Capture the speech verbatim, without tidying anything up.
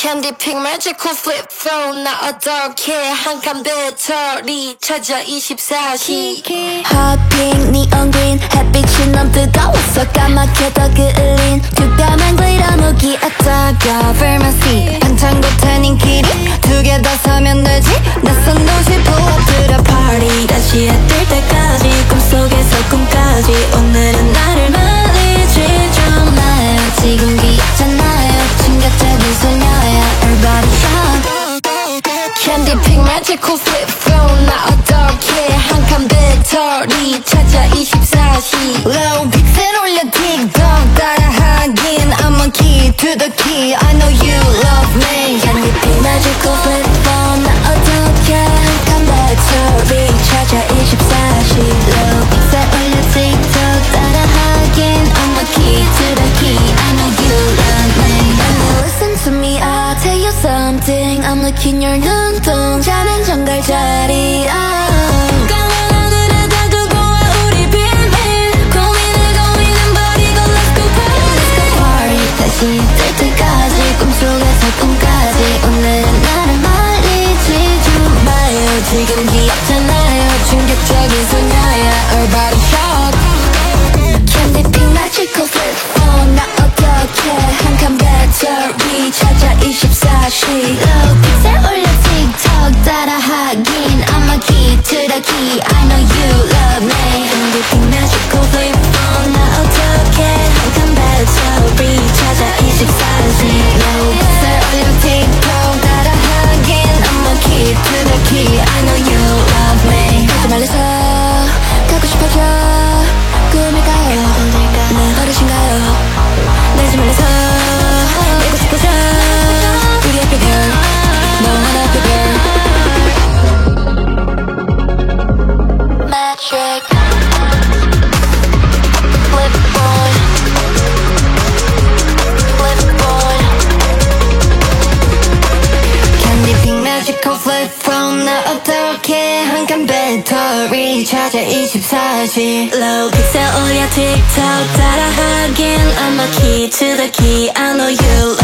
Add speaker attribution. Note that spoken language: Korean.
Speaker 1: 캔디 핑 매지컬 플립 폰 나 어떻게 한 칸 배터리 찾아 이십사 시
Speaker 2: 핫핑 니온 그린 햇빛이 넌 뜨거웠어 까맣게 더 그을린 투명한 글리터 무기 어쩌고 Pharmacy 반창고 타는 길이 두 개 다 사면 되지 낯선 도시 부업들어 party 다시 해 뜰 때까지 꿈속에서 꿈까지 오늘은 나를 말리지 좀 마요 지금 귀엽잖아요 충격적인 소녀야 Everybody shout
Speaker 1: 캔디 핑 매지컬 플립 폰나 어떻게 한 칸 배터리 찾아 이십사 시
Speaker 2: Low 픽셀 올려 틱톡 따라하긴 I'm a key to the key I know you love me 캔디 핑 매지컬 플립 폰 나 어떻게 한 칸 배터리 찾아 이십사 시 Low 픽셀 올려 틱톡 따라하긴 I'm a key to the key I know you love me When you listen to me I'll tell you something I'm looking your 눈동자는 정갈 자리야 뜰 때까지 꿈속에서 꿈까지 오늘은 나를 말리지 좀 마요 지금 귀엽잖아요 충격적인 소녀야 Everybody shout 캔디 핑 magical flip phone 나 어떻게 한 칸 배터리 찾아 이십사 시 Low 픽셀 올려 틱톡 따라하긴 I'm a key to the key I know you love me 캔디 핑 magical flip phone 나 어떻게 한 칸 배터리 찾아 이십사 시 Low 픽셀 올려 틱톡 따라하긴 I'm a key to the key I know you love me 가지 말래서 가고 싶어져 꿈일까요 내 버릇인가요 내지 말래서 내고 싶어져 우리 happy girl 너 하나 happy girl Magic Flip phone Flip phone 캔디 핑 magical flip phone 나 어떻게 한 칸 배터리 찾아 이십사 시 Low 픽셀 올려 틱톡 따라하긴 I'm a key to the key I know you